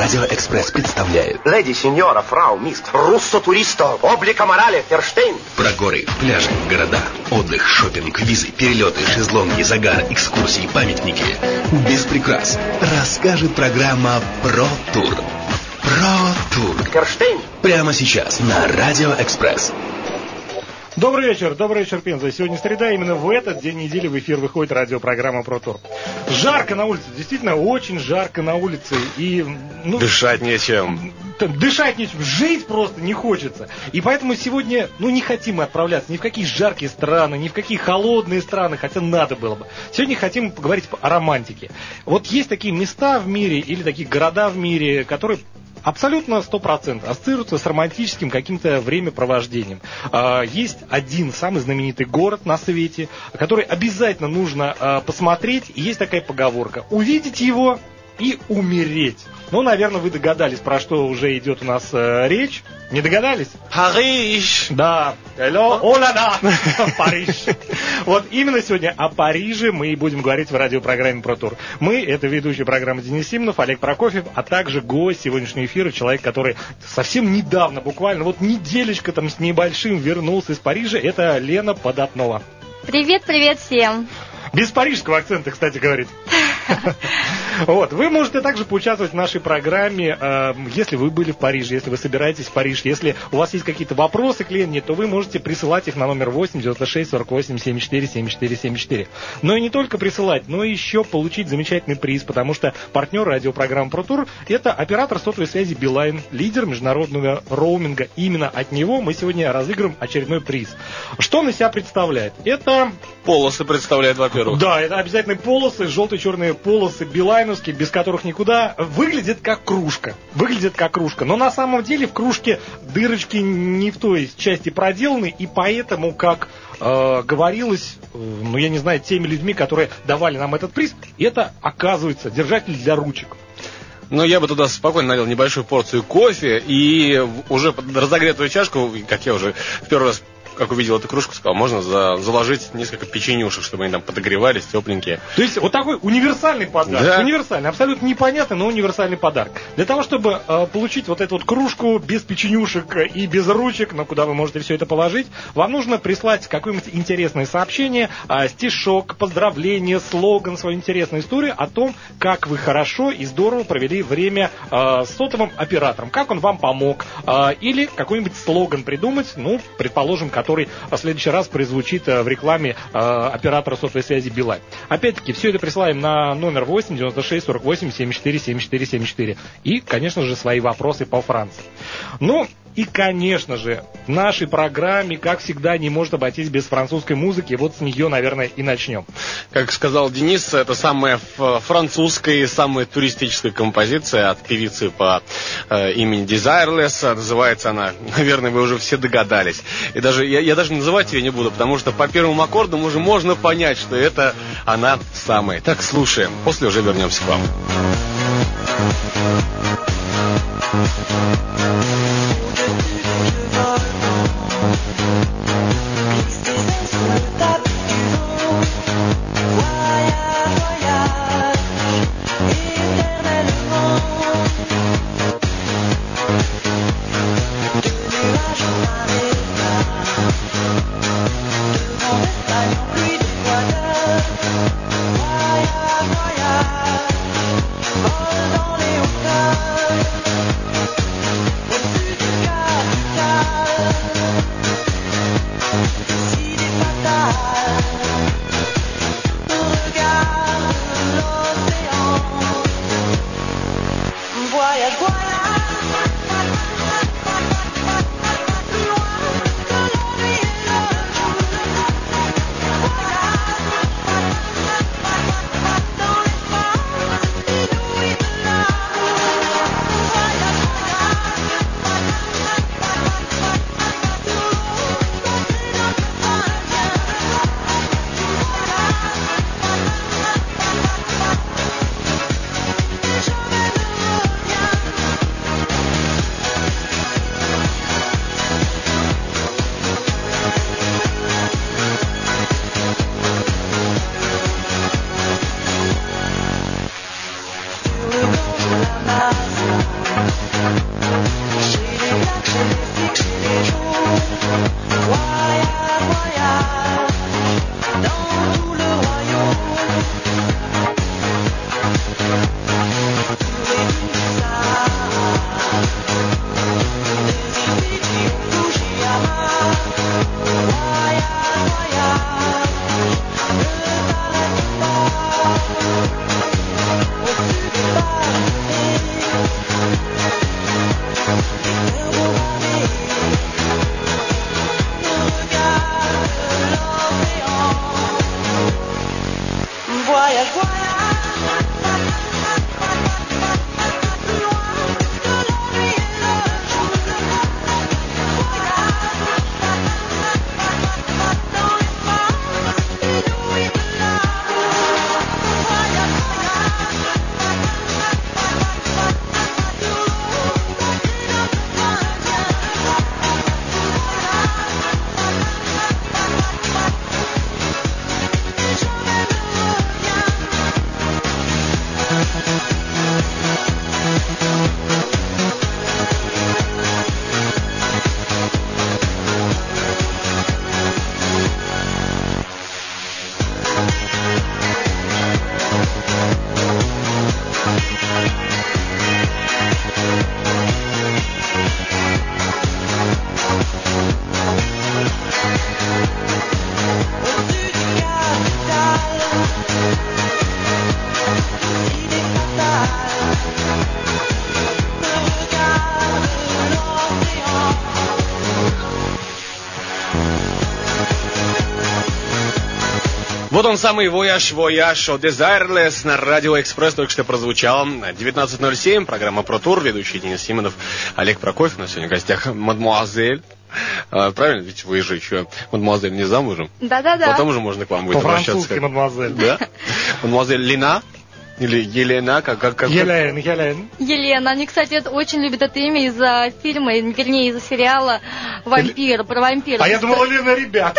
Радио Экспресс представляет Леди, сеньора, фрау, мист, руссо туристо, облика морали, Ферштейн. про горы, пляжи, города, отдых, шопинг, визы, перелеты, шезлонги, загар, экскурсии, памятники. Без прикрас. Расскажет программа «Про тур». «Про тур». Ферштейн. Прямо сейчас на Радио Экспресс. Добрый вечер, Пенза. Сегодня среда, именно в этот день недели в эфир выходит радиопрограмма «Про тур». Жарко на улице, действительно очень жарко на улице. И, дышать нечем. Дышать нечем, жить просто не хочется. И поэтому сегодня, не хотим мы отправляться ни в какие жаркие страны, ни в какие холодные страны, хотя надо было бы. Сегодня хотим поговорить о романтике. Вот есть такие места в мире или такие города в мире, которые абсолютно 100% ассоциируются с романтическим каким-то времяпровождением. Есть один самый знаменитый город на свете, который обязательно нужно посмотреть. И есть такая поговорка: увидеть его и умереть. Наверное, вы догадались, про что уже идет у нас речь. Не догадались? Париж! Да. Hello, ола, да. Париж. Вот именно сегодня о Париже мы и будем говорить в радиопрограмме «Про тур». Мы — это ведущий программы Денис Симонов, Олег Прокофьев, а также гость сегодняшнего эфира, человек, который совсем недавно, буквально неделька там с небольшим вернулся из Парижа. Это Лена Податнова. Привет всем. Без парижского акцента, кстати, говорит. Вот, вы можете также поучаствовать в нашей программе, если вы были в Париже, если вы собираетесь в Париж, если у вас есть какие-то вопросы к Лене, то вы можете присылать их на номер 8 96 48 74 74 74. Но и не только присылать, но и еще получить замечательный приз, потому что партнер радиопрограммы «Про тур» — это оператор сотовой связи Билайн, лидер международного роуминга. Именно от него мы сегодня разыграем очередной приз. Что он из себя представляет? Это полосы представляет, во-первых. Да, это обязательно полосы, желтые черные полосы билайновские, без которых никуда. Выглядит как кружка. Но на самом деле в кружке дырочки не в той части проделаны, и поэтому, как говорилось, я не знаю, теми людьми, которые давали нам этот приз, это, оказывается, держатель для ручек. Я бы туда спокойно налил небольшую порцию кофе и уже под разогретую чашку, как я уже в первый раз, как увидел эту кружку, сказал, можно заложить несколько печенюшек, чтобы они там подогревались, тепленькие. То есть вот такой универсальный подарок. Да. Универсальный, абсолютно непонятный, но универсальный подарок. Для того, чтобы получить вот эту вот кружку без печенюшек и без ручек, куда вы можете все это положить, вам нужно прислать какое-нибудь интересное сообщение, стишок, поздравление, слоган, свою интересную историю о том, как вы хорошо и здорово провели время с сотовым оператором, как он вам помог, или какой-нибудь слоган придумать, предположим, который в следующий раз прозвучит в рекламе оператора сотовой связи Билайн. Опять-таки, все это присылаем на номер 8 96 48 74 74 74. И, конечно же, свои вопросы по Франции. И, конечно же, в нашей программе, как всегда, не может обойтись без французской музыки. Вот с нее, наверное, и начнем. Как сказал Денис, это самая французская и самая туристическая композиция от певицы по имени Desireless. Называется она, наверное, вы уже все догадались. И даже я даже называть ее не буду, потому что по первым аккордам уже можно понять, что это она самая. Так, слушаем. После уже вернемся к вам. Dans les hauts Вот он самый «Voyage от Desireless» на Радио Экспресс только что прозвучал. 19:07, программа «Про тур», ведущий Денис Симонов, Олег Прокофьев. У нас сегодня в гостях мадемуазель. Правильно? Ведь вы же еще, мадемуазель, не замужем? Да-да-да. Потом уже можно к вам будет обращаться. По-французски, мадемуазель. Да? Мадемуазель Лина? Или Елена, как... Елена. Они, кстати, очень любят это имя из-за фильма, вернее, из-за сериала «Вампир», про вампира. А я думала, Лена, ребят.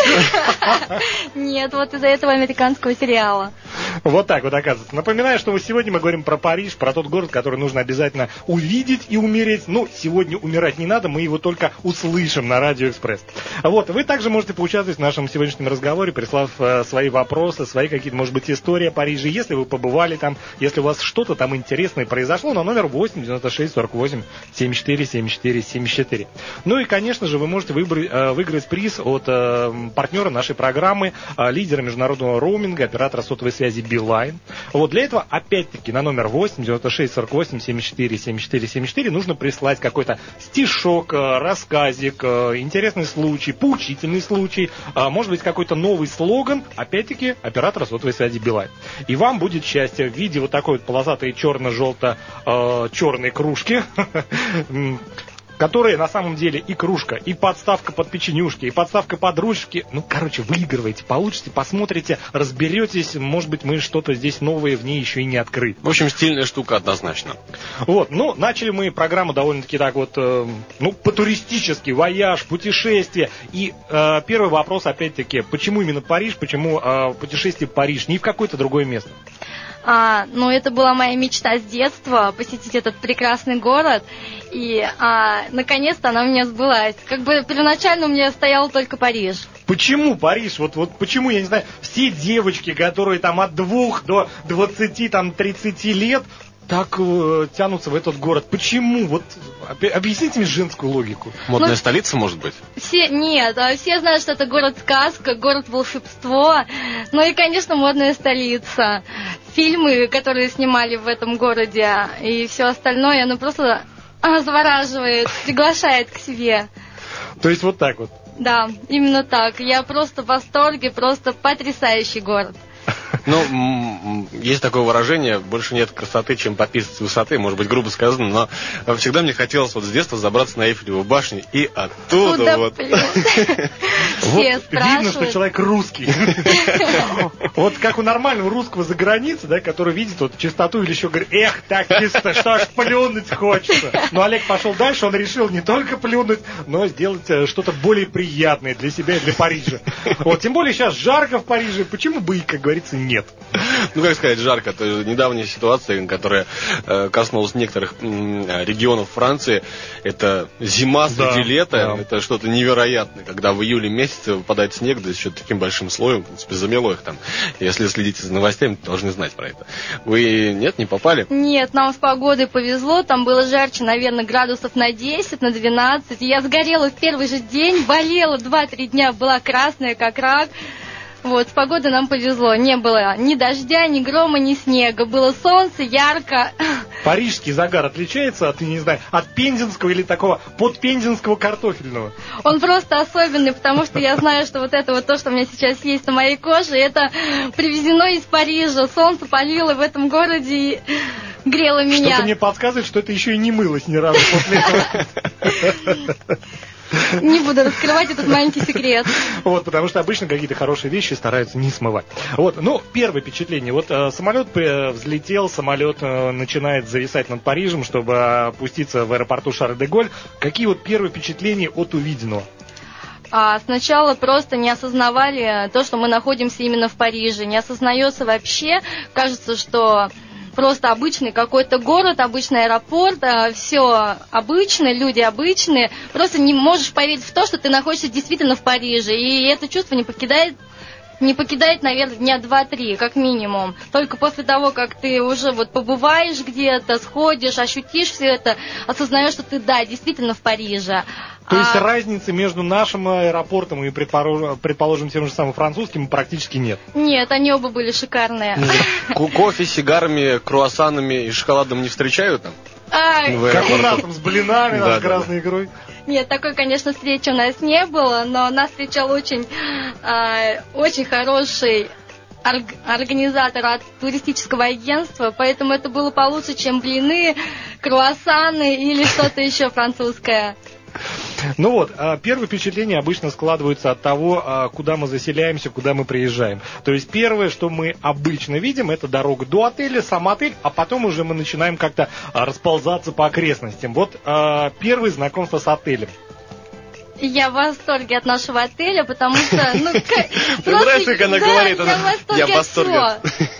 Нет, вот из-за этого американского сериала. Вот так вот, оказывается. Напоминаю, что сегодня мы говорим про Париж, про тот город, который нужно обязательно увидеть и умереть. Ну, сегодня умирать не надо, мы его только услышим на Радио Экспресс. Вот, вы также можете поучаствовать в нашем сегодняшнем разговоре, прислав свои вопросы, свои какие-то, может быть, истории о Париже. Если вы побывали там, если у вас что-то там интересное произошло, на номер 8 96 48 74 74 74. Ну и, конечно же, вы можете выиграть приз от партнера нашей программы, лидера международного роуминга, оператора сотовой связи Билайн. Вот для этого, опять-таки, на номер 8 96 48 74 74 74 нужно прислать какой-то стишок, рассказик, интересный случай, поучительный случай, может быть, какой-то новый слоган, опять-таки, оператора сотовой связи Билайн. И вам будет счастье в виде вот такой вот полосатой черно-желто-черной кружки, которые на самом деле и кружка, и подставка под печенюшки, и подставка под ручки. Ну, короче, выигрываете, получите, посмотрите, разберетесь. Может быть, мы что-то здесь новое в ней еще и не открыли. В общем, стильная штука однозначно. Вот, ну, начали мы программу довольно-таки так вот, по-туристически, вояж, путешествие. И первый вопрос, опять-таки, почему именно Париж, почему путешествие в Париж, не в какое-то другое место? Ну, это была моя мечта с детства, посетить этот прекрасный город. И, наконец-то она у меня сбылась. Как бы первоначально у меня стоял только Париж. Почему Париж? Вот почему, я не знаю, все девочки, которые там от 2 до 20, там, 30 лет, так тянутся в этот город. Почему? Вот объясните мне женскую логику. Модная столица, может быть? Все знают, что это город-сказка, город-волшебство. Ну и, конечно, модная столица. Фильмы, которые снимали в этом городе, и все остальное, оно просто завораживает, приглашает к себе. То есть вот так вот? Да, именно так. Я просто в восторге, просто потрясающий город. Ну, есть такое выражение: больше нет красоты, чем пописать с высоты. Может быть, грубо сказано, но всегда мне хотелось вот с детства забраться на Эйфелеву башню и оттуда вот. Все спрашивают. Видно, что человек русский. Вот как у нормального русского за границей, да, который видит вот чистоту или еще говорит: эх, так чисто, что аж плюнуть хочется. Но Олег пошел дальше, он решил не только плюнуть, но сделать что-то более приятное для себя и для Парижа. Вот, тем более сейчас жарко в Париже, почему бы и, как говорится, нет? Ну, как сказать, жарко. Это недавняя ситуация, которая коснулась некоторых регионов Франции. Это зима среди лета. Да. Это что-то невероятное, когда в июле месяце выпадает снег, да еще таким большим слоем, в принципе, замело их там. Если следите за новостями, то должны знать про это. Вы, не попали? Нет, нам с погодой повезло. Там было жарче, наверное, градусов на 10, на 12. Я сгорела в первый же день, болела 2-3 дня, была красная, как рак. Вот, с погодой нам повезло. Не было ни дождя, ни грома, ни снега. Было солнце, ярко. Парижский загар отличается от, не знаю, от пензенского или такого подпензенского картофельного? Он просто особенный, потому что я знаю, что вот это вот то, что у меня сейчас есть на моей коже, это привезено из Парижа. Солнце палило в этом городе и грело меня. Что-то мне подсказывает, что это еще и не мылось ни разу после этого. Не буду раскрывать этот маленький секрет. Вот, потому что обычно какие-то хорошие вещи стараются не смывать. Вот, ну, первое впечатление. Вот самолет взлетел, самолет начинает зависать над Парижем, чтобы опуститься в аэропорту Шарль-де-Голь. Какие вот первые впечатления от увиденного? Сначала просто не осознавали то, что мы находимся именно в Париже. Не осознается вообще. Кажется, что просто обычный какой-то город, обычный аэропорт, все обычно, люди обычные. Просто не можешь поверить в то, что ты находишься действительно в Париже. И это чувство не покидает, наверное, дня 2-3, как минимум. Только после того, как ты уже вот побываешь где-то, сходишь, ощутишь все это, осознаешь, что ты, да, действительно в Париже. То есть разницы между нашим аэропортом и, предположим, тем же самым французским практически нет? Нет, они оба были шикарные. Кофе, сигарами, круассанами и шоколадом не встречают там? Как у нас там с блинами, с красной икрой? Нет, такой, конечно, встречи у нас не было, но нас встречал очень хороший организатора от туристического агентства, поэтому это было получше, чем блины, круассаны или что-то еще французское. Ну вот, первые впечатления обычно складываются от того, куда мы заселяемся, куда мы приезжаем. То есть первое, что мы обычно видим, это дорога до отеля, сам отель, а потом уже мы начинаем как-то расползаться по окрестностям. Вот первое знакомство с отелем. Я в восторге от нашего отеля, потому что... Ты знаешь, как она говорит? Я в восторге.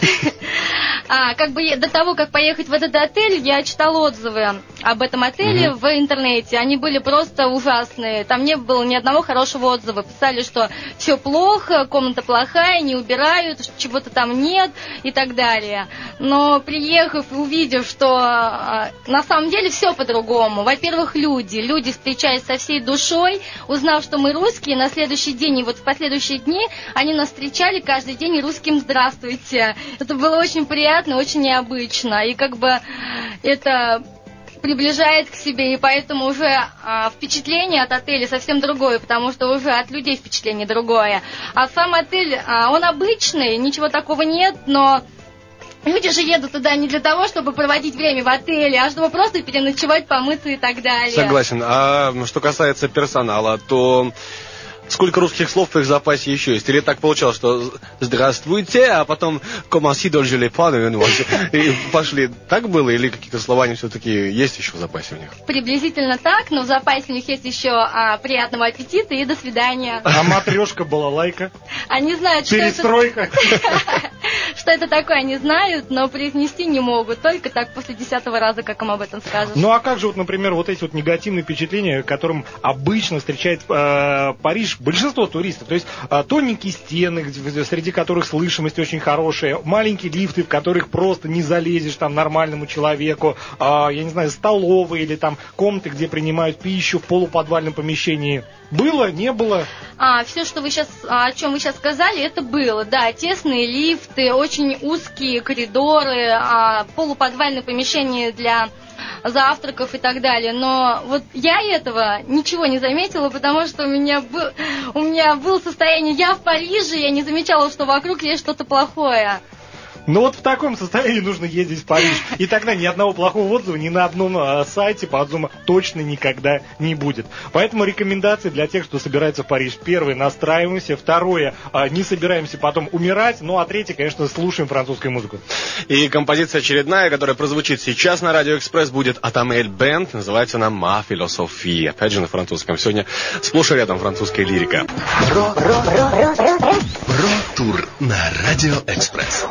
Как бы до того, как поехать в этот отель, я читала отзывы об этом отеле в интернете. Они были просто ужасные. Там не было ни одного хорошего отзыва. Писали, что все плохо, комната плохая, не убирают, чего-то там нет и так далее. Но приехав и увидев, что на самом деле все по-другому. Во-первых, люди встречались со всей душой, узнав, что мы русские, на следующий день и вот в последующие дни они нас встречали каждый день русским «здравствуйте». Это было очень приятно, очень необычно, и как бы это приближает к себе, и поэтому уже впечатление от отеля совсем другое, потому что уже от людей впечатление другое. А сам отель, он обычный, ничего такого нет, но люди же едут туда не для того, чтобы проводить время в отеле, а чтобы просто переночевать, помыться и так далее. Согласен. А что касается персонала, то... Сколько русских слов в их запасе еще есть? Или так получалось, что «здравствуйте», а потом «comment si donc je l'ai pas», и пошли. Так было? Или какие-то слова они все-таки есть еще в запасе у них? Приблизительно так, но в запасе у них есть еще «приятного аппетита» и «до свидания». А матрешка, балалайка? Они знают, что перестройка. Что это такое, они знают, но произнести не могут. Только так после 10-го раза, как им об этом скажешь. Ну а как же, вот, например, вот эти вот негативные впечатления, которым обычно встречает Париж большинство туристов? То есть тоненькие стены, среди которых слышимость очень хорошая, маленькие лифты, в которых просто не залезешь там нормальному человеку, я не знаю, столовые или там комнаты, где принимают пищу в полуподвальном помещении. Было, не было? Все, что вы сейчас, о чем вы сейчас сказали, это было. Да, тесные лифты, очень узкие коридоры, полуподвальные помещения для завтраков и так далее. Но вот я этого ничего не заметила, потому что у меня было состояние «я в Париже», я не замечала, что вокруг есть что-то плохое. Ну вот в таком состоянии нужно ездить в Париж. И тогда ни одного плохого отзыва ни на одном сайте по отзывам точно никогда не будет. Поэтому рекомендации для тех, кто собирается в Париж. Первое, настраиваемся. Второе, не собираемся потом умирать. Ну а третье, конечно, слушаем французскую музыку. И композиция очередная, которая прозвучит сейчас на Радио Экспресс, будет от Амель Бенд. Называется она «Ma philosophie». Опять же на французском. Сегодня сплошь и рядом французская лирика. Про-тур на Радио Экспресс.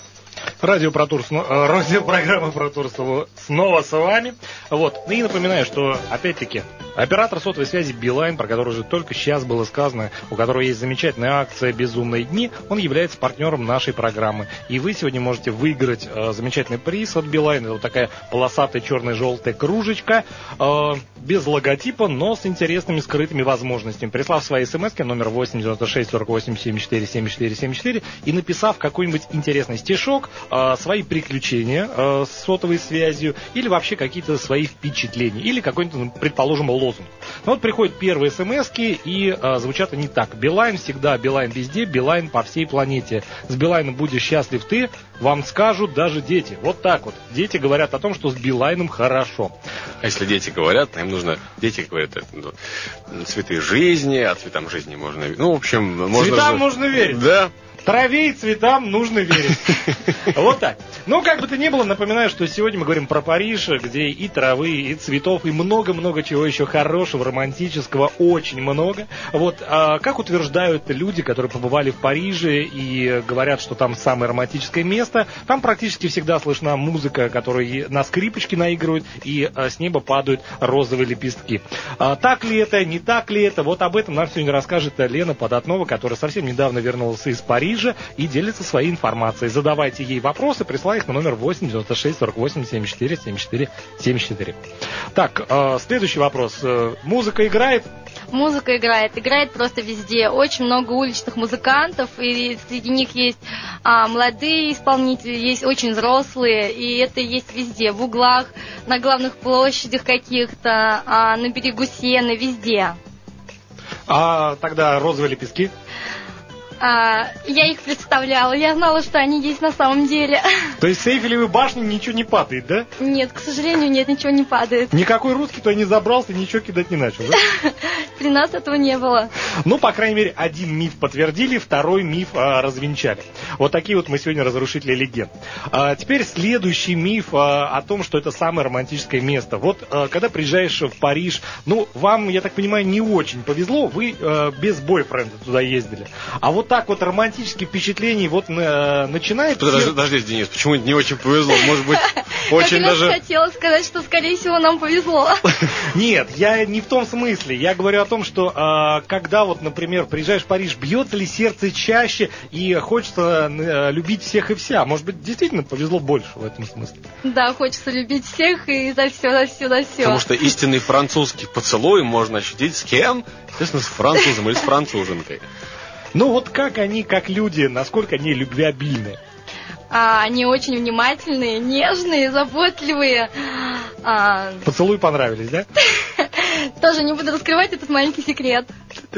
Радиопрограмма «Про тур» снова с вами. Вот. И напоминаю, что, опять-таки, оператор сотовой связи Билайн, про который уже только сейчас было сказано, у которого есть замечательная акция «Безумные дни», он является партнером нашей программы. И вы сегодня можете выиграть замечательный приз от Билайн. Это вот такая полосатая черно-желтая кружечка, без логотипа, но с интересными скрытыми возможностями. Прислав свои смс-ки номер 896 48 74 74 74 и написав какой-нибудь интересный стишок, свои приключения с сотовой связью или вообще какие-то свои впечатления или какой-нибудь, предположим, лозунг. Ну вот приходят первые смс-ки и звучат они так: Билайн всегда, Билайн везде, Билайн по всей планете. С Билайном будешь счастлив ты, вам скажут даже дети. Вот так вот. Дети говорят о том, что с Билайном хорошо. А если дети говорят, им нужно... Дети говорят, цветы жизни, а цветам жизни можно... Ну, в общем... Цветам можно верить. Да. Траве и цветам нужно верить. Вот так. Ну, как бы то ни было, напоминаю, что сегодня мы говорим про Париж, где и травы, и цветов, и много-много чего еще хорошего, романтического, очень много. Вот, как утверждают люди, которые побывали в Париже и говорят, что там самое романтическое место, там практически всегда слышна музыка, которая на скрипочке наигрывают, и с неба падают розовые лепестки. Так ли это, не так ли это? Вот об этом нам сегодня расскажет Лена Податнова, которая совсем недавно вернулась из Парижа и делится своей информацией. Задавайте ей вопросы, присылайте их на номер 8 96 48 74 74 74. Так, следующий вопрос. Музыка играет? Музыка играет просто везде. Очень много уличных музыкантов, и среди них есть молодые исполнители, есть очень взрослые, и это есть везде, в углах, на главных площадях каких-то, на берегу Сены, везде. А тогда розовые лепестки? Я их представляла, я знала, что они есть на самом деле. То есть с Эйфелевой башни ничего не падает, да? Нет, к сожалению, нет, ничего не падает. Никакой русский туда не забрался, ничего кидать не начал, да? При нас этого не было. Ну, по крайней мере, один миф подтвердили, второй миф развенчали. Вот такие вот мы сегодня разрушители легенд. Теперь следующий миф о том, что это самое романтическое место. Вот когда приезжаешь в Париж, ну, вам, я так понимаю, не очень повезло, вы без бойфренда туда ездили. А вот так вот романтические впечатления вот начинает... Подожди, Денис, почему не очень повезло? Может быть, очень даже... Я хотела сказать, что, скорее всего, нам повезло. Нет, я не в том смысле. Я говорю о том, что когда вот, например, приезжаешь в Париж, бьется ли сердце чаще и хочется любить всех и вся? Может быть, действительно повезло больше в этом смысле? Да, хочется любить всех и за все. Потому что истинный французский поцелуй можно ощутить с кем? Естественно, с французом или с француженкой. Ну вот как они, как люди, насколько они любвеобильны? Они очень внимательные, нежные, заботливые. Поцелуи понравились, да? Тоже не буду раскрывать этот маленький секрет.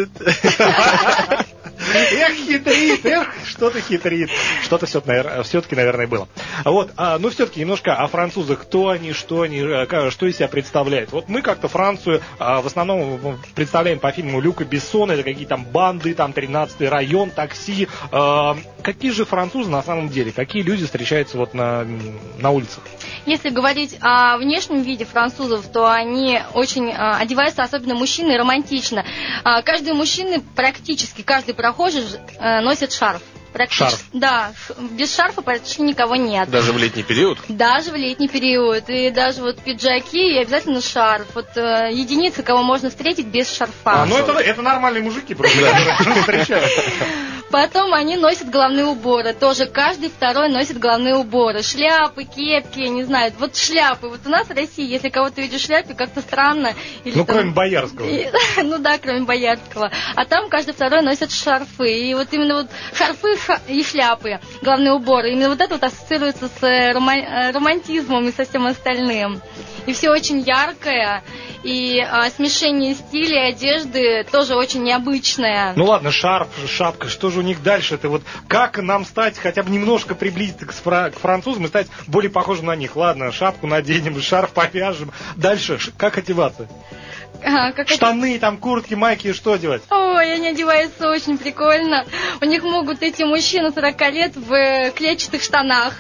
Эх, хитрит, что-то хитрит. Что-то все-таки, наверное, было. Вот, ну все-таки немножко о французах. Кто они, что из себя представляют. Вот мы как-то Францию в основном представляем по фильму Люка Бессона. Это какие там банды, там 13-й район, такси. Какие же французы на самом деле? Какие люди встречаются вот на улицах? Если говорить о внешнем виде французов, то они очень одеваются, особенно мужчины, романтично. Каждый мужчина, практически каждый прохожий носит шарф. Шарф? Да, без шарфа почти никого нет. Даже в летний период? Даже в летний период. И даже вот пиджаки и обязательно шарф. Вот единицы, кого можно встретить без шарфа. Ну это нормальные мужики просто, которые встречают. Потом они носят головные уборы. Тоже каждый второй носит головные уборы. Шляпы, кепки, не знаю. Вот шляпы. Вот у нас в России, если кого-то видишь в шляпе, как-то странно. Или кроме Боярского. Ну да, кроме Боярского. А там каждый второй носит шарфы. И вот именно вот шарфы и шляпы, головные уборы. Именно вот это вот ассоциируется с романтизмом и со всем остальным. И все очень яркое. И смешение стиля и одежды тоже очень необычное. Ну ладно, шарф, шапка, что же у них дальше? Это вот как нам стать, хотя бы немножко приблизиться к французам и стать более похожим на них? Ладно, шапку наденем, шарф повяжем. Дальше, как одеваться? Штаны, там, куртки, майки, что одевать? Ой, они одеваются очень прикольно. У них могут идти мужчины 40 лет в клетчатых штанах.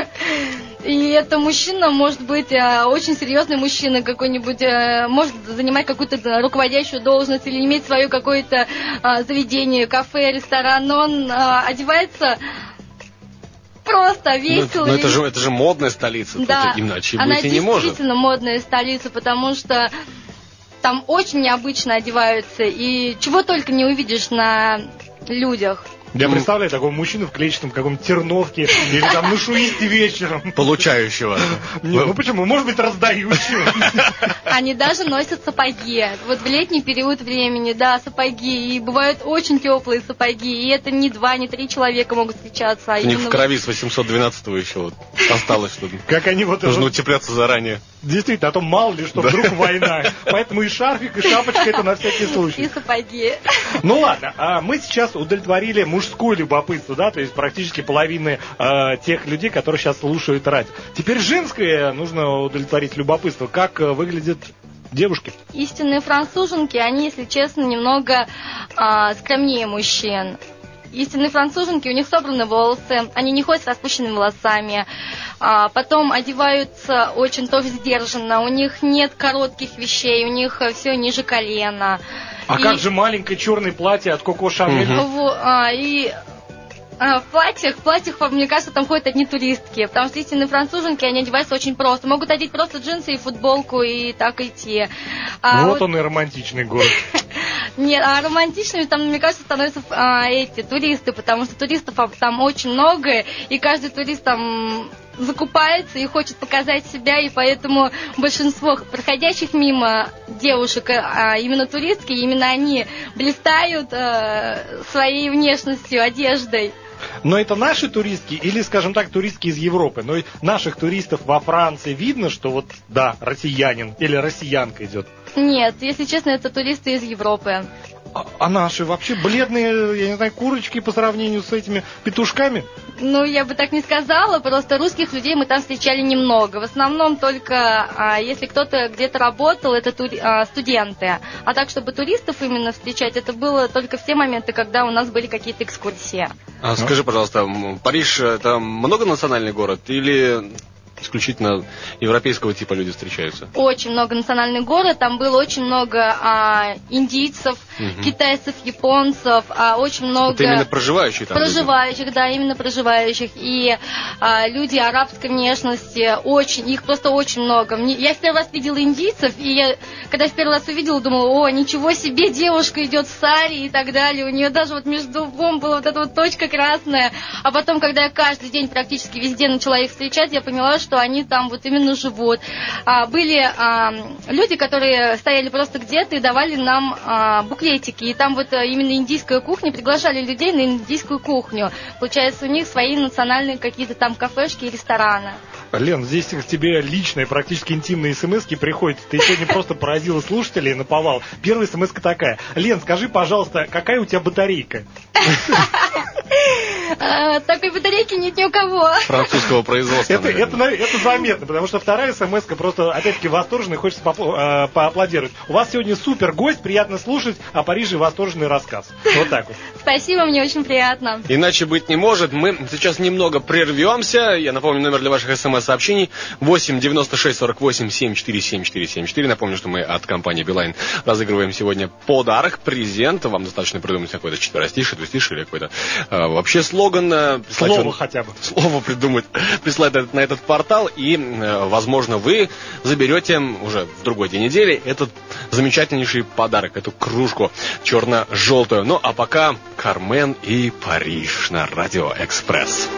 И это мужчина может быть очень серьезный мужчина какой-нибудь, может занимать какую-то руководящую должность или иметь свое какое-то заведение, кафе, ресторан, но он одевается просто весело. Но это же модная столица, да, иначе она быть и не может. Она действительно модная столица, потому что там очень необычно одеваются, и чего только не увидишь на людях. Я представляю такого мужчину в клетчатом каком-то терновке или там на шуисте вечером. Получающего. Ну почему? Может быть, раздающего. Они даже носят сапоги. Вот в летний период времени, да, сапоги. И бывают очень теплые сапоги. И это не 2, не 3 человека могут встречаться. У них в крови с 812-го еще вот осталось что-то. Как они вот... Нужно утепляться заранее. Действительно, а то мало ли, что вдруг война. Поэтому и шарфик, и шапочка это на всякий случай. И сапоги. Ну ладно, мы сейчас удовлетворили мужское любопытство, да, то есть практически половины тех людей, которые сейчас слушают радио. Теперь женское нужно удовлетворить любопытство. Как выглядят девушки? Истинные француженки, они, если честно, немного скромнее мужчин. Истинные француженки, у них собраны волосы, они не ходят с распущенными волосами, потом одеваются очень тоже сдержанно, у них нет коротких вещей, у них все ниже колена. Как же маленькое черное платье от Коко Шанель? В платьях, мне кажется, там ходят одни туристки, потому что истинные француженки, они одеваются очень просто. Могут одеть просто джинсы и футболку и так идти. Вот он и романтичный город. Нет, а романтичными там, мне кажется, становятся эти туристы, потому что туристов там очень много, и каждый турист там закупается и хочет показать себя, и поэтому большинство проходящих мимо девушек, именно туристки, именно они блистают своей внешностью, одеждой. Но это наши туристки или, скажем так, туристки из Европы? Но наших туристов во Франции видно, что вот, да, россиянин или россиянка идет? Нет, если честно, это туристы из Европы. А наши вообще бледные, я не знаю, курочки по сравнению с этими петушками? Ну, я бы так не сказала, просто русских людей мы там встречали немного. В основном только, если кто-то где-то работал, это студенты. А так, чтобы туристов именно встречать, это было только в те моменты, когда у нас были какие-то экскурсии. Скажи, пожалуйста, Париж — это многонациональный город или исключительно европейского типа люди встречаются? Очень многонациональный город, там было очень много индийцев, китайцев, японцев, очень много... Это именно проживающих там? Проживающих, люди? Да, именно проживающих. И люди арабской внешности, их просто очень много. Я в первый раз видела индийцев, и когда в первый раз увидела, думала, о, ничего себе, девушка идет в саре и так далее. У нее даже вот между лбом была вот эта вот точка красная. А потом, когда я каждый день практически везде начала их встречать, я поняла, что они там вот именно живут. Были люди, которые стояли просто где-то и давали нам буклетики. И там вот именно индийская кухня, приглашали людей на индийскую кухню. Получается, у них свои национальные какие-то там кафешки и рестораны. Лен, здесь к тебе личные, практически интимные смс-ки приходят. Ты сегодня просто поразила слушателей, наповал. Первая смс-ка такая. Лен, скажи, пожалуйста, какая у тебя батарейка? Такой батарейки нет ни у кого. Французского производства. Это заметно, потому что вторая смс-ка просто, опять-таки, восторженная, хочется поаплодировать. У вас сегодня супер гость, приятно слушать о Париже восторженный рассказ. Вот так вот. Спасибо, мне очень приятно. Иначе быть не может. Мы сейчас немного прервемся. Я напомню номер для ваших смс-сообщений 8 96 48 74 74 74. Напомню, что мы от компании Билайн разыгрываем сегодня подарок, презент. Вам достаточно придумать какой-то четверостишие, двустишие или какой-то вообще слоган. Слово хотя бы. Слово придумать, прислать на этот портал, и, возможно, вы заберете уже в другой день недели этот замечательнейший подарок, эту кружку черно-желтую. Ну, а пока Кармен и Париж на Радио Экспресс.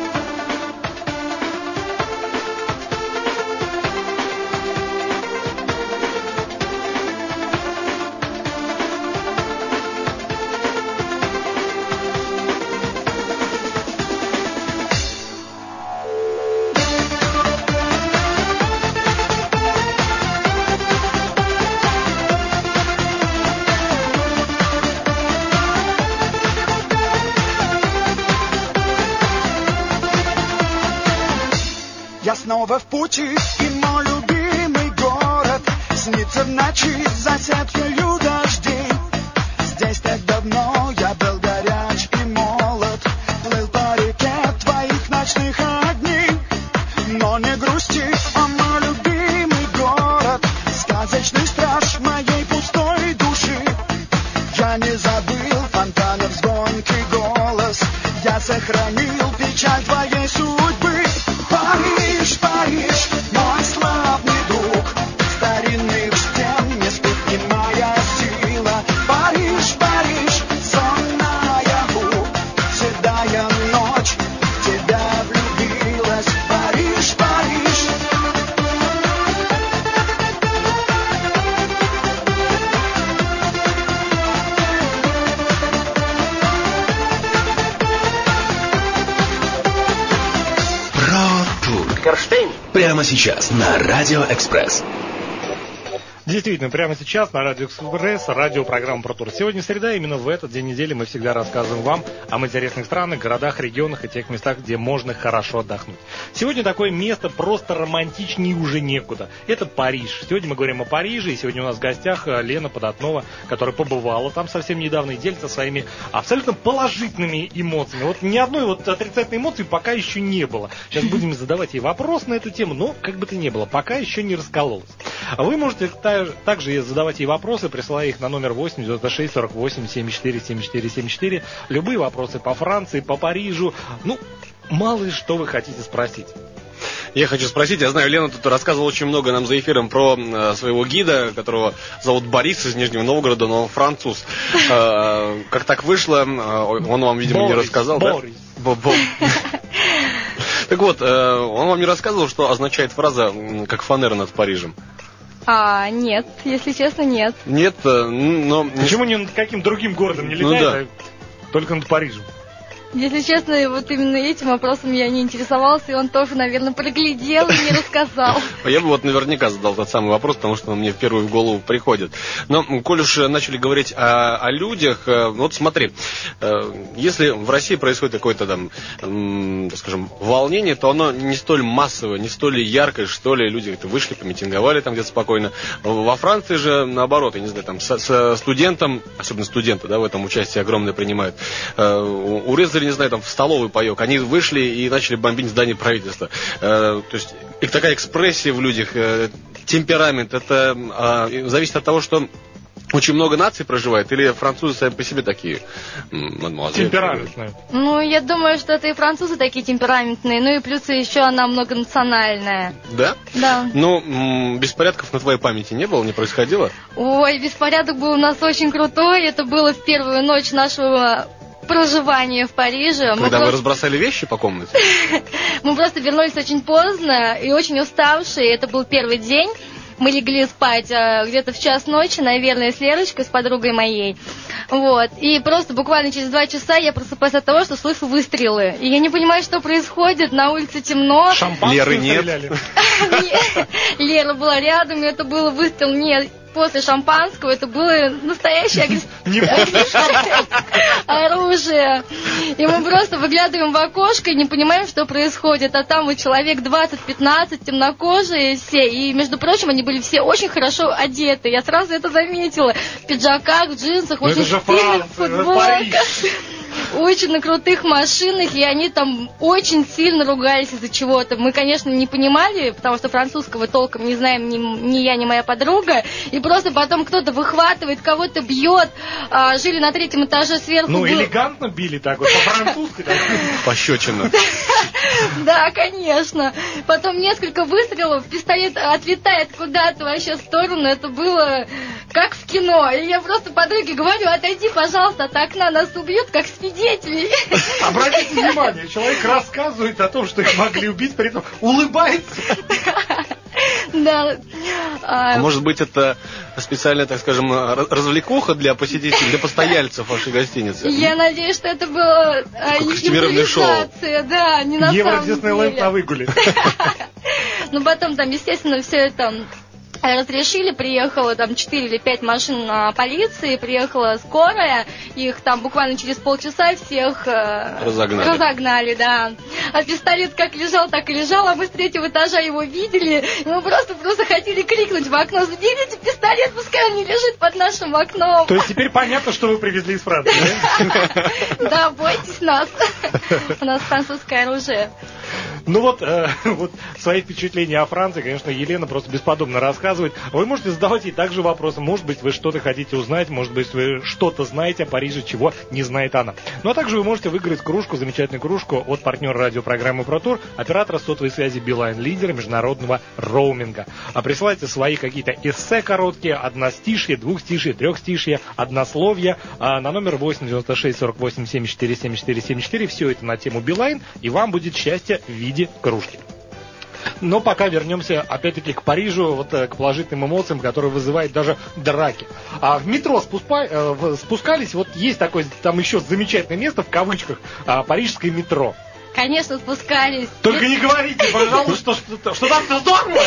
Снова в пути, и мой любимый город снится в ночи за сетью дождей. Здесь так давно я был горяч и молод, плыл по реке твоих ночных огней. Но не грусти, о мой любимый город, сказочный страж моей пустой души. Я не забыл фонтанов звонкий голос, я сохранил печаль твоей судьбы. Париж, Париж, мой славный друг, старинных стен не спит ни моя сила. Париж, Париж, сон наяву, седая ночь в тебя влюбилась. Париж, Париж. Керштейн. Прямо сейчас на Радио Экспресс. Действительно, прямо сейчас на Радио Экспресс, радиопрограмма «Про тур». Сегодня среда, именно в этот день недели мы всегда рассказываем вам о интересных странах, городах, регионах и тех местах, где можно хорошо отдохнуть. Сегодня такое место просто романтичнее уже некуда. Это Париж. Сегодня мы говорим о Париже, и сегодня у нас в гостях Лена Податнова, которая побывала там совсем недавно и делится своими абсолютно положительными эмоциями. Вот ни одной вот отрицательной эмоции пока еще не было. Сейчас будем задавать ей вопрос на эту тему, но как бы то ни было, пока еще не раскололась. Вы можете также задавать ей вопросы, присылая их на номер 8 96 48 74 74 74. Любые вопросы по Франции, по Парижу. Ну, мало ли что вы хотите спросить. Я хочу спросить, я знаю, Лена тут рассказывала очень много нам за эфиром про своего гида, которого зовут Борис из Нижнего Новгорода, но он француз. Как так вышло, он вам, видимо, не рассказал, да? Так вот, он вам не рассказывал, что означает фраза «как фанера над Парижем»? Нет, если честно, нет. Нет, но... Почему ни над каким другим городом не летает, только над Парижем? Если честно, вот именно этим вопросом я не интересовался, и он тоже, наверное, проглядел и не рассказал. Я бы вот наверняка задал тот самый вопрос, потому что он мне в первую в голову приходит. Но, коль уж начали говорить о людях, вот смотри, если в России происходит какое-то там, скажем, волнение, то оно не столь массовое, не столь яркое, что ли, люди как-то вышли, помитинговали там где-то спокойно. Во Франции же, наоборот, я не знаю, там со студентом, особенно студенты, да, в этом участие огромное принимают, урезали, не знаю, там в столовый паёк, они вышли и начали бомбить здание правительства. То есть такая экспрессия в людях, темперамент, это зависит от того, что очень много наций проживает, или французы сами по себе такие, мадемуазель? Темпераментные. Ну, я думаю, что это и французы такие темпераментные, ну и плюс еще она многонациональная. Да? Да. Ну, беспорядков на твоей памяти не было, не происходило? Ой, беспорядок был у нас очень крутой, это было в первую ночь нашего проживания в Париже. Когда вы разбросали вещи по комнате? Мы просто вернулись очень поздно и очень уставшие, это был первый день. Мы легли спать где-то в час ночи, наверное, с Лерочкой, с подругой моей. Вот. И просто буквально через 2 часа я просыпаюсь от того, что слышу выстрелы. И я не понимаю, что происходит, на улице темно. Леры нет. Лера была рядом, и это был выстрел не после шампанского, это было настоящее оружие. И мы просто выглядываем в окошко и не понимаем, что происходит. А там вот человек 20-15, темнокожие все. И, между прочим, они были все очень хорошо одеты. Я сразу это заметила. В пиджаках, в джинсах, очень стильных футболках. Очень на крутых машинах, и они там очень сильно ругались из-за чего-то. Мы, конечно, не понимали, потому что французского толком не знаем ни я, ни моя подруга. И просто потом кто-то выхватывает, кого-то бьет. Жили на 3-м этаже сверху. Ну, элегантно били так вот, по-французски. Пощечина. Да, конечно. Потом несколько выстрелов, пистолет отлетает куда-то вообще в сторону. Это было как в кино. И я просто подруге говорю: отойди, пожалуйста, от окна, нас убьют, как свидетелей. Обратите внимание, человек рассказывает о том, что их могли убить, при этом улыбается. Да. А может быть, это специальная, так скажем, развлекуха для посетителей, для постояльцев вашей гостиницы? Я надеюсь, что это было импровизация, да, не на самом деле. Евро-Диснейленд на выгуле. Ну, потом там, естественно, все это разрешили, приехало там 4 или 5 машин полиции, приехала скорая, их там буквально через полчаса всех разогнали, да. А пистолет как лежал, так и лежал, а мы с 3-го этажа его видели, и мы просто хотели крикнуть в окно: заберите пистолет, пускай он не лежит под нашим окном. То есть теперь понятно, что вы привезли из Франции, да? Да, бойтесь нас, у нас французское оружие. Ну вот свои впечатления о Франции, конечно, Елена просто бесподобно рассказывает. Вы можете задавать ей также вопросы. Может быть, вы что-то хотите узнать, может быть, вы что-то знаете о Париже, чего не знает она. Ну а также вы можете выиграть кружку, замечательную кружку от партнера радиопрограммы ProTour, оператора сотовой связи Билайн, лидера международного роуминга. А присылайте свои какие-то эссе короткие, одностишье, двухстишье, трехстишье, однословие на номер 896 48 74 74 74. Все это на тему Билайн, и вам будет счастье в виде кружки. Но пока вернемся опять-таки к Парижу, вот к положительным эмоциям, которые вызывают даже драки. А в метро спускались, вот есть такое там еще замечательное место, в кавычках, парижское метро. Конечно, спускались. Только не говорите, пожалуйста, что там все здорово.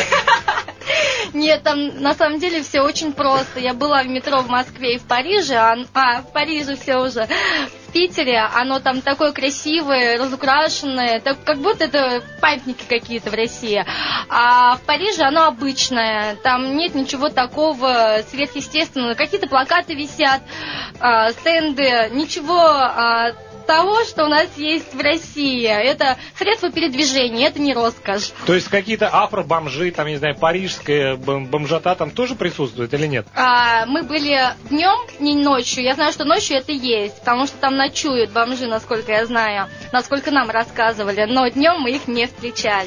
Нет, там на самом деле все очень просто. Я была в метро в Москве и в Париже, в Париже все уже. В Питере оно там такое красивое, разукрашенное, так, как будто это памятники какие-то в России. А в Париже оно обычное, там нет ничего такого сверхъестественного. Какие-то плакаты висят, стенды, ничего того, что у нас есть в России. Это средство передвижения, это не роскошь. То есть какие-то афро-бомжи, там, не знаю, парижская бомжата там тоже присутствует или нет? Мы были днем, не ночью. Я знаю, что ночью это есть, потому что там ночуют бомжи, насколько я знаю, насколько нам рассказывали. Но днем мы их не встречали.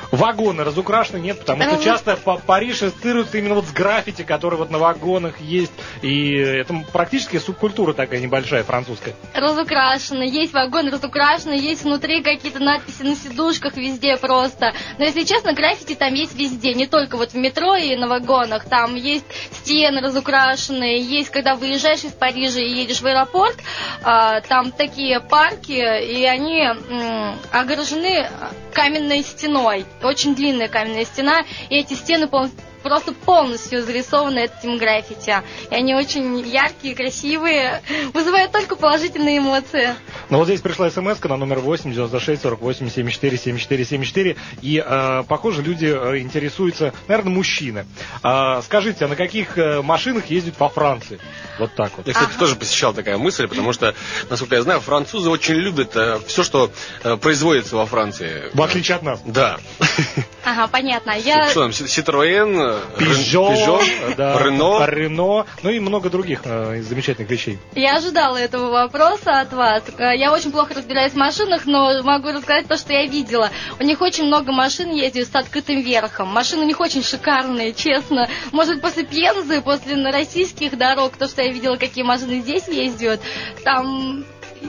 Вагоны разукрашены нет, потому что часто Париж ассоциируется именно вот с граффити, который вот на вагонах есть. И это практически субкультура такая небольшая, французская. Разукрашены. Есть вагоны разукрашены, есть внутри какие-то надписи на сидушках везде просто. Но если честно, граффити там есть везде. Не только вот в метро и на вагонах. Там есть стены разукрашенные. Есть, когда выезжаешь из Парижа и едешь в аэропорт, там такие парки, и они огорожены каменной стеной. Очень длинная каменная стена, и эти стены просто полностью зарисованы этим граффити. И они очень яркие, красивые, вызывают только положительные эмоции. Ну вот здесь пришла смс-ка на номер 8 96 48 74 74 74. И, похоже, люди интересуются, наверное, мужчины. Скажите, а на каких машинах ездят во Франции? Вот так вот. Я, кстати, тоже посещал такая мысль, потому что, насколько я знаю, французы очень любят все, что производится во Франции. В отличие от нас. Да. Ага, понятно. Что там, Citroën, Peugeot, да, Renault, ну и много других замечательных вещей. Я ожидала этого вопроса от вас. Я очень плохо разбираюсь в машинах, но могу рассказать то, что я видела. У них очень много машин ездят с открытым верхом. Машины у них очень шикарные, честно. Может быть, после Пензы, после российских дорог, то, что я видела, какие машины здесь ездят, там...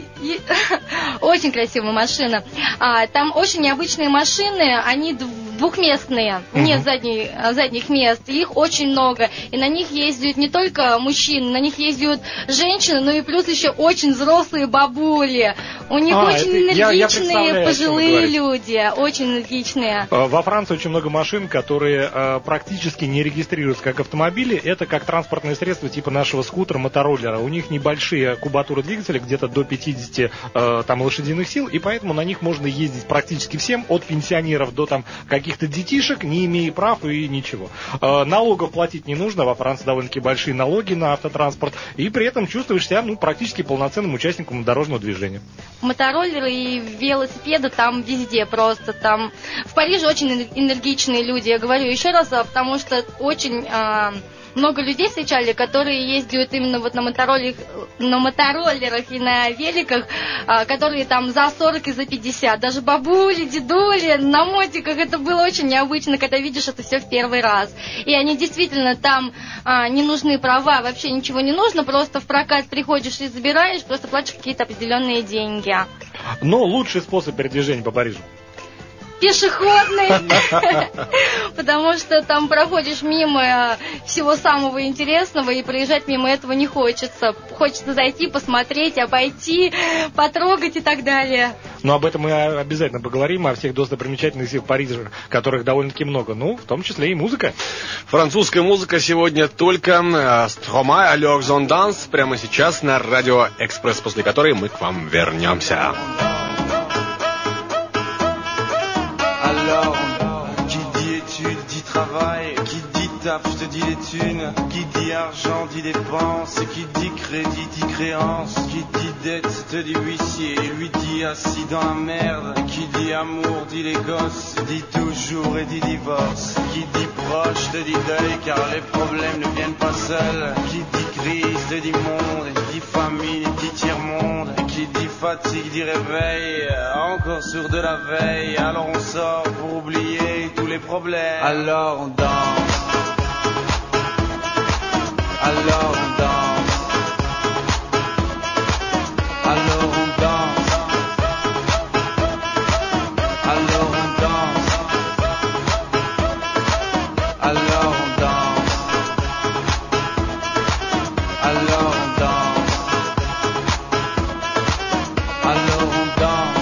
Очень красивая машина. Там очень необычные машины, они двухместные, нет задних мест, их очень много. И на них ездят не только мужчины, на них ездят женщины, но и плюс еще очень взрослые бабули. У них очень энергичные пожилые люди, очень энергичные. Во Франции очень много машин, которые практически не регистрируются как автомобили. Это как транспортное средство типа нашего скутера, мотороллера. У них небольшие кубатуры двигателя, где-то до 50 там, лошадиных сил, и поэтому на них можно ездить практически всем, от пенсионеров до там каких-то детишек, не имея прав и ничего. Налогов платить не нужно, во Франции довольно-таки большие налоги на автотранспорт, и при этом чувствуешь себя практически полноценным участником дорожного движения. Мотороллеры и велосипеды там везде просто. Там в Париже очень энергичные люди, я говорю еще раз, потому что очень... много людей встречали, которые ездят именно вот на мотороллерах и на великах, которые там за 40 и за 50. Даже бабули, дедули на мотиках. Это было очень необычно, когда видишь это все в первый раз. И они действительно там не нужны права, вообще ничего не нужно. Просто в прокат приходишь и забираешь, просто платишь какие-то определенные деньги. Но лучший способ передвижения по Парижу? Пешеходный, потому что там проходишь мимо всего самого интересного, и проезжать мимо этого не хочется. Хочется зайти, посмотреть, обойти, потрогать и так далее. Но об этом мы обязательно поговорим, о всех достопримечательностях Парижа, которых довольно-таки много, в том числе и музыка. Французская музыка сегодня только Stromae, Alors on danse, прямо сейчас на Радио Экспресс, после которой мы к вам вернемся. Alors, qui dit études, dit travail, qui dit taf, je te dis les thunes, qui dit argent, dit dépense, qui dit crédit, dit créance, qui dit dette, te dit huissier, lui dit assis dans la merde, qui dit amour, dit les gosses, dit toujours et dit divorce, qui dit proche, te dit deuil, car les problèmes ne viennent pas seuls, qui dit crise, te dit monde, dit famine, dit tiers-monde, qui dit fatigue, dit réveil, encore sur de la veille, alors on sort pour oublier tous les problèmes. Alors on danse, alors on danse, alors on danse, alors on danse, alors on danse, alors on danse, alors on danse.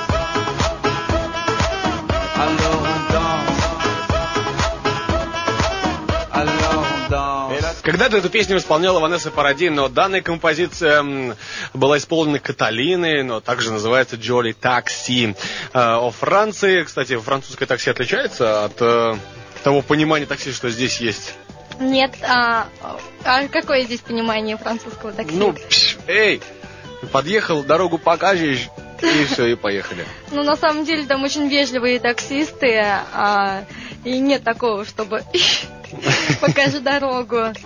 Когда-то эту песню исполняла Ванесса Паради, но данная композиция была исполнена Каталиной, но также называется «Jolly Taxi». О Франции, кстати, французское такси отличается от того понимания такси, что здесь есть? Нет, а какое здесь понимание французского такси? Подъехал, дорогу покажешь, и все, и поехали. На самом деле там очень вежливые таксисты, и нет такого, чтобы покажи дорогу.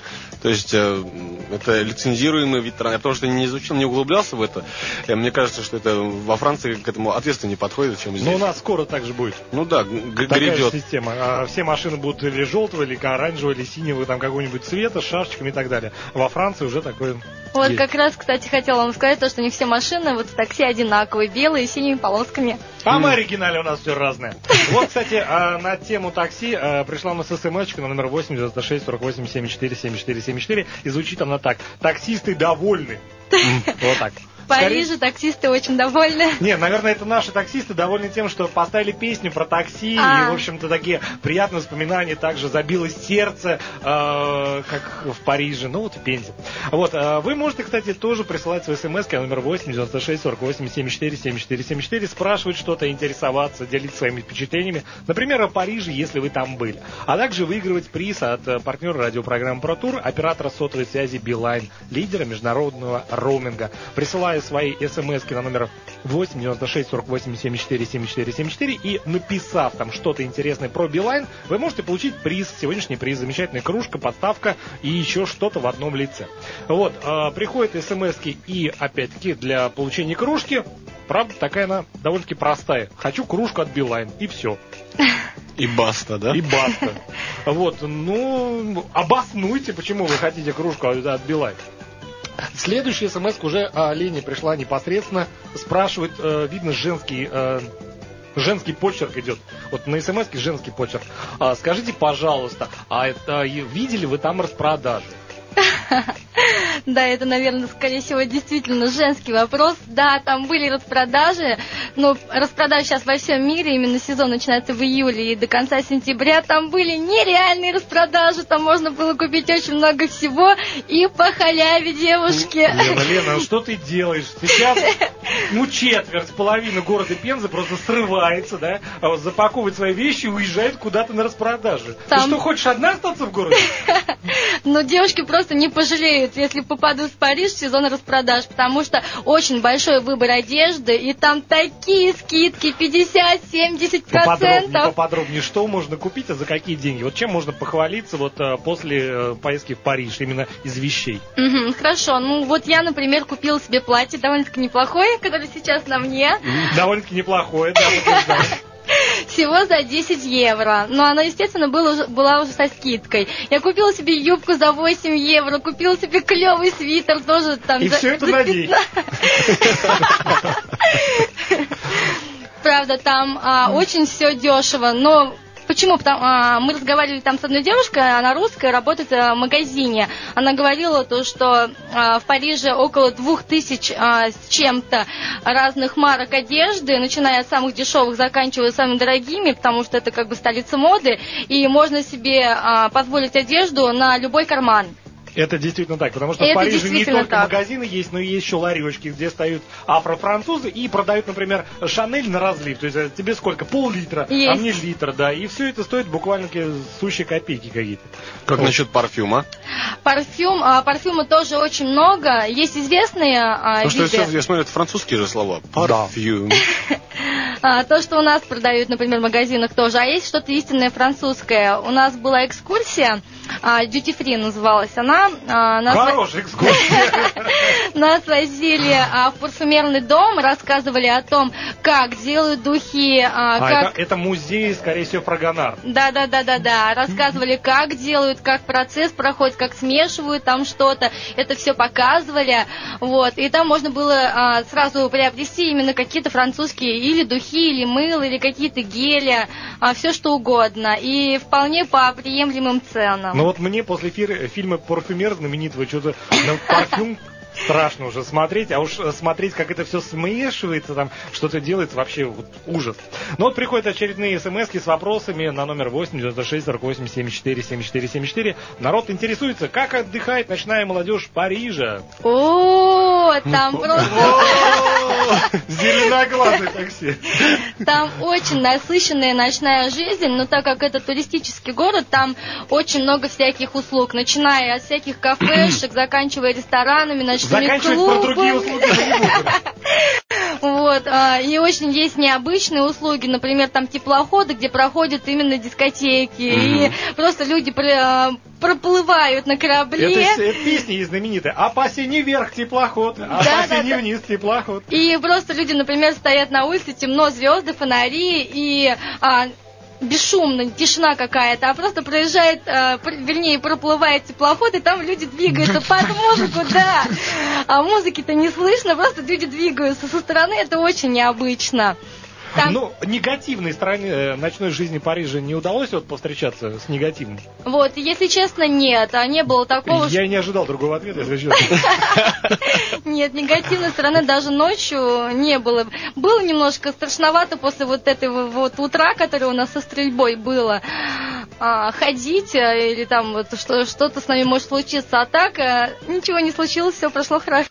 То есть это лицензируемый вид транспорта. Я потому что не изучил, не углублялся в это. Мне кажется, что это во Франции к этому ответственно не подходит, чем здесь. Но у нас скоро так же будет. Ну да, такая грядет. же система. Все машины будут или желтого, или оранжевого, или синего, там какого-нибудь цвета, с шашечками и так далее. Во Франции уже такое Вот есть. как раз, кстати, хотела вам сказать, то, что не все машины вот в такси одинаковые, белые, с синими полосками. А мы оригинали, у нас все разное. Вот, кстати, на тему такси пришла у нас смс-очка на номер 8 96 48 74 74 74, и звучит она так: таксисты довольны. Вот так. В Париже таксисты очень довольны. Не, наверное, это наши таксисты довольны тем, что поставили песню про такси, и, в общем-то, такие приятные воспоминания. Также забилось сердце, как в Париже, ну вот в Пензе. Вот, вы можете, кстати, тоже присылать свои смс на номер 8 96 48 74 74 74, спрашивать что-то, интересоваться, делиться своими впечатлениями, например, о Париже, если вы там были. А также выигрывать приз от партнера радиопрограммы ProTour, оператора сотовой связи Билайн, лидера международного роуминга. Присылая свои смс на номер 8 96 48 74 74 74 и написав там что-то интересное про Билайн, вы можете получить приз, сегодняшний приз, замечательная кружка, подставка и еще что-то в одном лице. Вот, приходят смс-ки и, опять-таки, для получения кружки, правда, такая она довольно-таки простая. Хочу кружку от Билайн, и все. И баста, да? И баста. Вот, ну, обоснуйте, почему вы хотите кружку от Билайн. Следующая смс уже Лене пришла непосредственно. Спрашивает, видно, женский почерк идет. Вот на смс-ке женский почерк. Скажите, пожалуйста, видели вы там распродажи? Да, это, наверное, скорее всего, действительно женский вопрос. Да, там были распродажи, но распродажи сейчас во всем мире, именно сезон начинается в июле и до конца сентября. Там были нереальные распродажи, там можно было купить очень много всего и по халяве, девушки. Лена, что ты делаешь? Сейчас, четверть, половина города Пензы просто срывается, да, запаковывает свои вещи и уезжает куда-то на распродажи. Ты что, хочешь одна остаться в городе? Но девушки просто не пожалеют, если попадут в Париж в сезон распродаж, потому что очень большой выбор одежды, и там такие скидки, 50-70%. Поподробнее, что можно купить, а за какие деньги? Вот чем можно похвалиться вот после поездки в Париж, именно из вещей? Хорошо, ну вот я, например, купила себе платье довольно-таки неплохое, которое сейчас на мне. Довольно-таки неплохое, да, подтверждаю. Всего за 10 евро. Но она, естественно, была уже со скидкой. Я купила себе юбку за 8 евро, купила себе клевый свитер тоже там. И все это на ней. Правда, там очень все дешево, но... Почему? Мы разговаривали там с одной девушкой, она русская, работает в магазине. Она говорила то, что в Париже около 2000 с чем-то разных марок одежды, начиная от самых дешевых, заканчивая самыми дорогими, потому что это как бы столица моды, и можно себе позволить одежду на любой карман. Это действительно так, потому что в Париже не только магазины есть, но и есть еще ларечки, где стоят афрофранцузы и продают, например, Шанель на разлив. То есть тебе сколько? Пол-литра, есть. А мне литр, да. И все это стоит буквально сущие копейки какие-то. Как насчет парфюма? Парфюма тоже очень много. Есть известные виды. Что я смотрю, это французские же слова. Парфюм. То, что у нас продают, например, в магазинах тоже. А есть что-то истинное французское. У нас была экскурсия, Duty Free называлась она. Хорошая экскурсия. Нас возили в парфюмерный дом, рассказывали о том, как делают духи. Это музей, скорее всего, Фрагонар. Да. Рассказывали, как делают, как процесс проходит, как смешивают там что-то. Это все показывали. Вот. И там можно было сразу приобрести именно какие-то французские или духи, или мыло, или какие-то гели, все что угодно. И вполне по приемлемым ценам. Ну вот мне после фильма «Парфюмер» знаменитого что-то на парфюм страшно уже смотреть, а уж смотреть, как это все смешивается, там что-то делается, вообще вот ужас. Но вот приходят очередные смс-ки с вопросами на номер 8 96 48 74 74 74. Народ интересуется, как отдыхает ночная молодежь Парижа. О, там просто... Зеленоглазый такси. Там очень насыщенная ночная жизнь, но так как это туристический город, там очень много всяких услуг, начиная от всяких кафешек, заканчивая ресторанами, ночными клубами. Заканчивать про другие услуги мы не будем. Вот, и очень есть необычные услуги, например, там теплоходы, где проходят именно дискотеки, и просто люди проплывают на корабле. Это песни есть знаменитые. А по синий вверх теплоход, а по синий вниз теплоход. И просто люди, например, стоят на улице, темно, звезды, фонари, и бесшумно, тишина какая-то, а просто проезжает, проплывает теплоход, и там люди двигаются под музыку, да. А музыки-то не слышно, просто люди двигаются со стороны, это очень необычно. Ну, негативной стороны ночной жизни Парижа не удалось повстречаться с негативным? Вот, если честно, нет. Не было такого... Я не ожидал другого ответа, если честно. Нет, негативной стороны даже ночью не было. Было немножко страшновато после вот этого вот утра, которое у нас со стрельбой было, ходить, или там что-то с нами может случиться. А так, ничего не случилось, все прошло хорошо.